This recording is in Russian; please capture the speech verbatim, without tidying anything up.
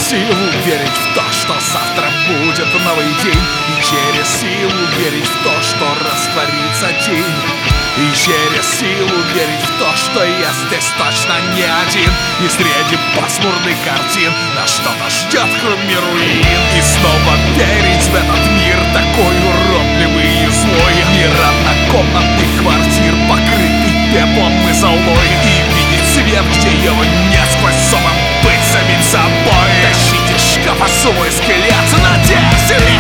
силу верить в то, что завтра будет новый день, и через силу верить в то, что растворится тень, и через силу верить в то, что я здесь точно не один, и среди пасмурных картин нас что-то ждет, кроме руин. И снова верить в этот мир, такой уродливый и злой, мир однокомнатных квартир, покрытый пеплом и золой, и видеть свет, где его нет, сквозь сон быть самим собой. Тащите из шкафа свой скелет, надеюсь,